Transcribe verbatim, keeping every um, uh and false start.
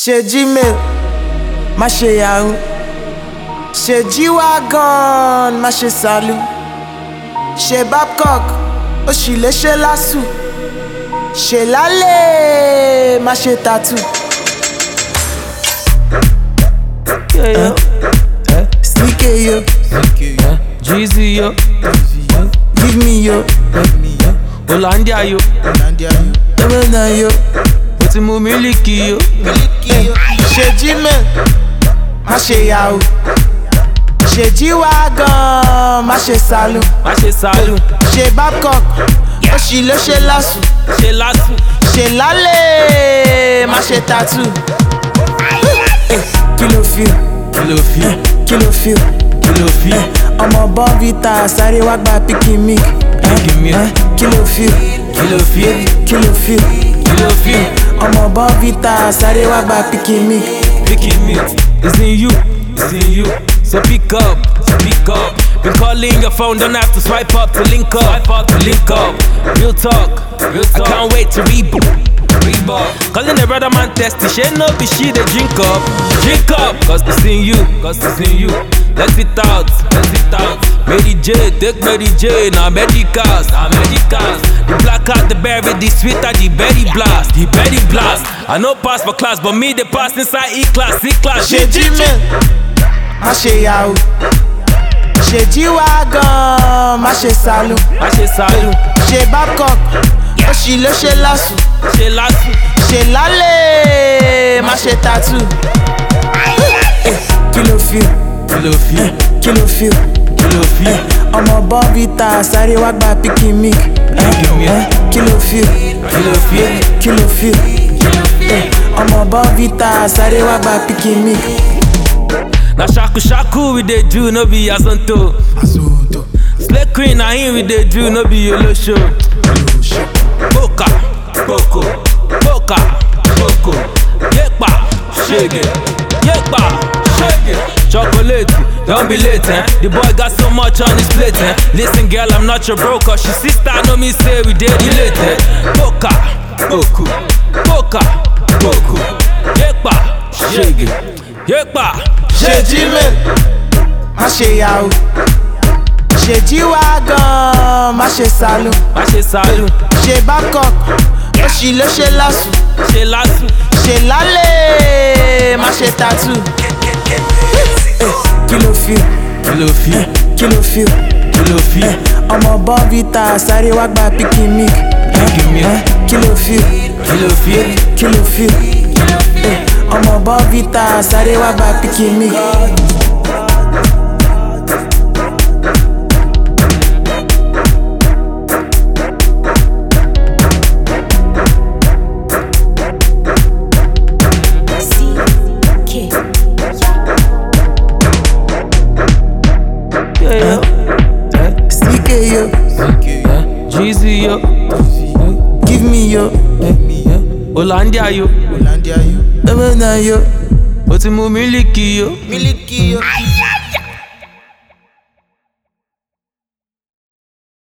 Ṣe Gmail, má ṣe Yahoo. Ṣe G-Wagon, má ṣe Salu. Ṣe Babcock, ó sì lè ṣe Lasu. Ṣe Lálẹ́, má ṣe Tattoo. Yeah, yo. Uh, Sneaky yo, Uh, Jeezy yo. give me yo, Hollandia yo. Emena yo. Mo ti mu mílìkì yo. Ṣe Gmail, má ṣe Yahoo. Ṣe G-Wagon, má ṣe Salu. Má ṣe Salu. Ṣe Babcock, ó sì lè ṣe Lasu. Ṣe Lasu. Ṣe Lálẹ́, má ṣe Tattoo. Kí ló feel? Kí ló fi? Kí ló feel? Kí ló fi? Ọmọ Bonvita sáré wá gba pikin milk. Pikin milk. Kí ló feel? Kí ló fi? Kí ló feel? Kí ló fi? Ọmọ Bonvita sáré wá gba pikin milk. Pikin milk. It's in you. It's in you. So pick up. So pick up. Been calling your phone, don't have to swipe up to link up. Swipe up to link up. Real talk. Real talk. I can't wait to reboot. Reebok. Calling the brother man testy. She no be she they drink up. Drink up. Cause it's in you. Cause it's in you. Let's it out. Let's it out. Mary J. Take Mary J. Now medicals. Now medicals. The black out the berry. The sweeter the berry blast. The berry blast. I no pass for class. But me they pass inside E-class. E-class. Ṣe Gmail, má ṣe Yahoo. Ṣe G-Wagon, má ṣe Salu. Má ṣe Salu. Ṣe Babcock, ó sì lè ṣe Lasu. Ṣe Lasu. Ṣe Lálẹ́, má ṣe Tattoo. Kí ló feel? Kí ló fi? Kí ló feel? Kí ló fi? Ọmọ Bonvita sáré wá gba pikin milk. Pikin milk. Kí ló feel? Kí ló fi? Kí ló feel? Kí ló fi? Ọmọ Bonvita sáré wá gba pikin milk. Na shaku shaku we dey do, no be Azonto. Slay Queen na him we dey do, no be Olosho. Boka, Boko, Boka, Boko. Yepa, shake it. Yepa, shake it. Chocolate, don't be late, eh? The boy got so much on his plate, eh? Listen, girl, I'm not your broker. She sister know me say we dey relate, eh? Boka, Boko, Boka, Boko. Yepa, shake it. Yepa. Ṣe Gmail, má ṣe Yahoo. Ṣe G-Wagon, má ṣe Salu. Má ṣe Salu. Ṣe Babcock, ó sì lè ṣe Lasu. Ṣe Lasu. Ṣe Lálẹ́, má ṣe Tattoo. Kí ló feel? Kí ló fi? Kí ló feel? Kí ló fi? Ọmọ Bonvita sáré wá gba pikin milk. Pikin milk. Kí ló feel? Kí ló fi? Kí ló feel? Ọmọ Bonvita sáré wá gba pikin milk. Yeah, yo. Sneaky yo, Uh, Jeezy yo. give me yo, Hollandia yo. Emena yo. Mo ti mu mílìkì yo. Milky yo.